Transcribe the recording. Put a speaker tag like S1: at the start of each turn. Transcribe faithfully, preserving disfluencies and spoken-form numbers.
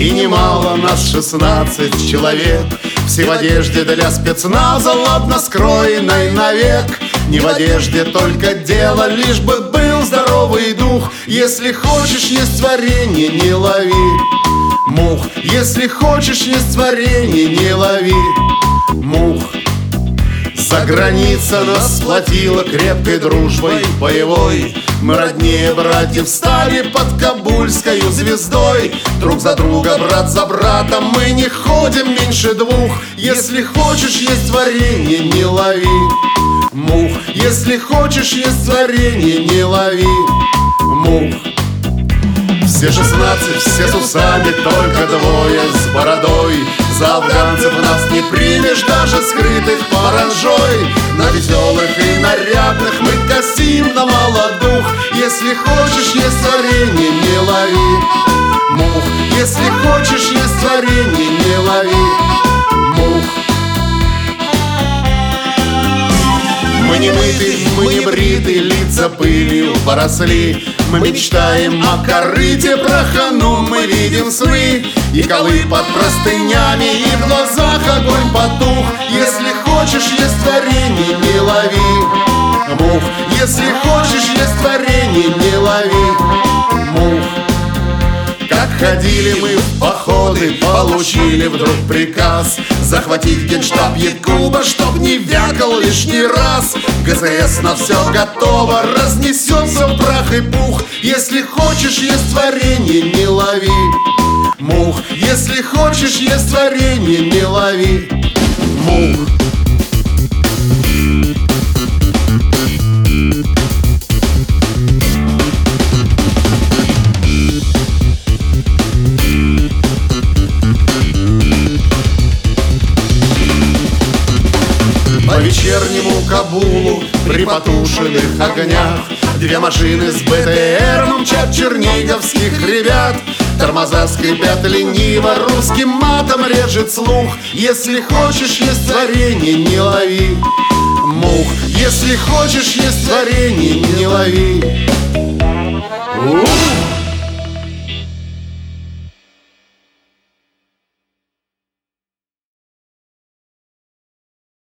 S1: И немало нас шестнадцать человек, все в одежде для спецназа, ладно скроенной навек. Не в одежде только дело, лишь бы был здоровый дух. Если хочешь есть варенье, не лови мух. Если хочешь есть варенье, не лови мух. За граница нас сплотила крепкой дружбой боевой. Мы роднее братьев стали под Кабульскою звездой. Друг за друга, брат за брата, мы не ходим меньше двух. Если хочешь есть варенье, не лови мух. Если хочешь есть варенье, не лови мух. Все шестнадцать, все с усами, только двое с бородой. За афганцев нас не примешь, даже скрытых паранжой. На веселых и нарядных мы косим на молодух. Если хочешь есть варенье, не лови мух. Если хочешь есть варенье, не лови мух. Мы не мыты, мы не бриты, лица пылью поросли. Мы мечтаем о корыте прохану, мы видим сны. И колы под простынями, и в глазах огонь потух. Если хочешь есть варенье, не лови мух. Если хочешь есть варенье, не лови мух. Как ходили мы в походы, получили вдруг приказ захватить генштаб Якуба, чтоб не вякал лишний раз. ГЗС на все готово, разнесется в прах и пух. Если хочешь есть варенье, не лови мух. Если хочешь есть варенье, не лови мух. По вечернему Кабулу при потушенных огнях две машины с БТР мчат черниговских ребят. Тормоза скрипят лениво, русским матом режет слух. Если хочешь есть варенье, не лови мух. Если хочешь есть варенье, не лови. Ух!